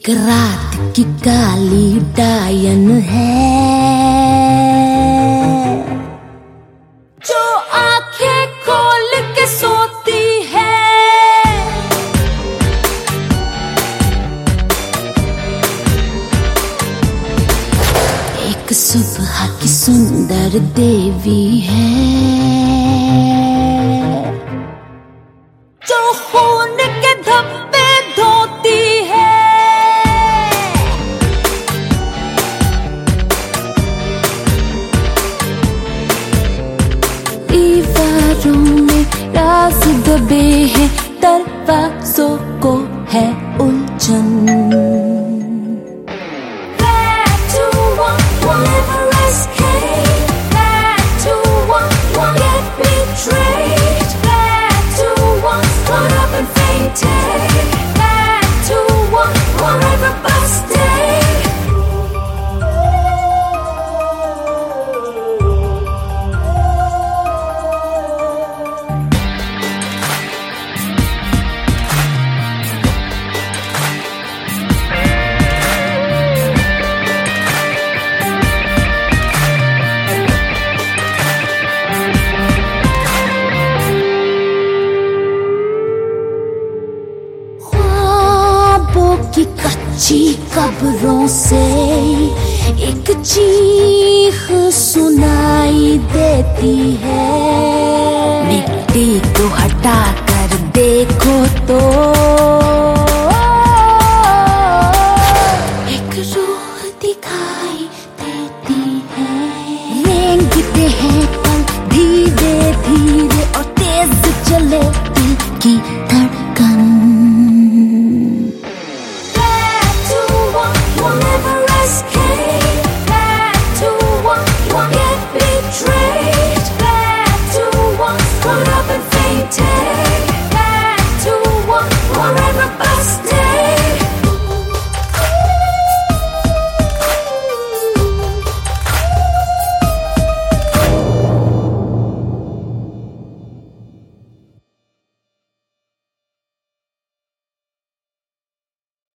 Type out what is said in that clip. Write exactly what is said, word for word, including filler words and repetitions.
एक रात की काली डायन है जो आंखें खोल के सोती है। एक सुबह की सुंदर देवी है जो खून के धब्बे धोती है। दीवारों में राज दबे हैं, दरवाजों को है उलझन। की कच्ची कब्रों से एक चीख सुनाई देती है। मिट्टी को हटा कर देखो तो एक रूह दिखाई देती है। रेंगते हैं पल धीरे धीरे और तेज चले दिल की